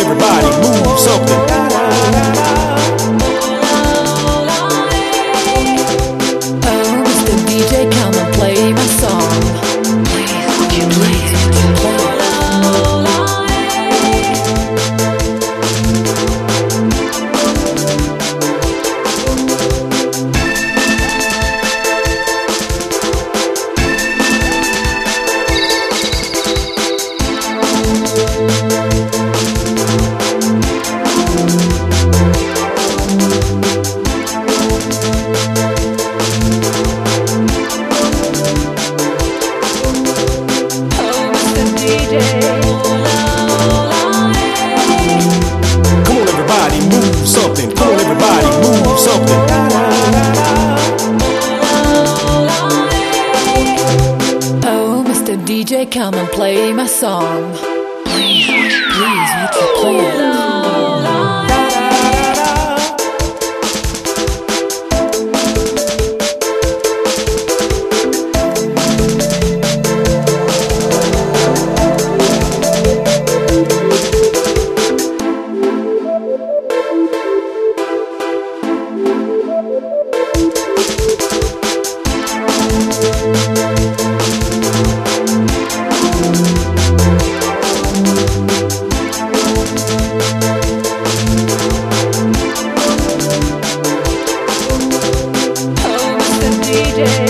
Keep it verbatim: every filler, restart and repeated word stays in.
everybody, move something. Oh, Mister D J, come and play my song. Please, would you please, would you play it? Come on everybody, move something. Come on everybody, move something. Oh, Mister D J, come and play my song. Please, would you please, would you play it? D J